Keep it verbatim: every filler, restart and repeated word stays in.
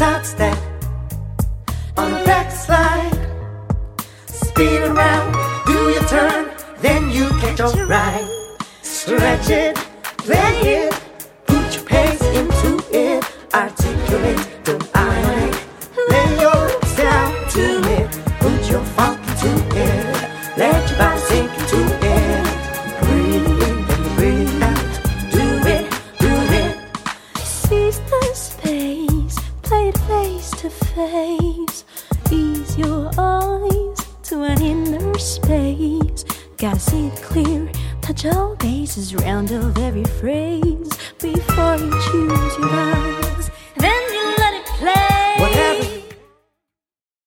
side step on a backslide. Spin around, do your turn, then you catch your ride. Stretch it, play it, put your pace into it. Articulate, don't ionic, lay your lips down to it. Put your funk into it, let your body sink into it. Breathe in and breathe out, do it, do it. Seize the space, play it face to face. Ease your eyes to an inner space. Gotta see it clear, touch all bases, round of every phrase. Before you choose your eyes,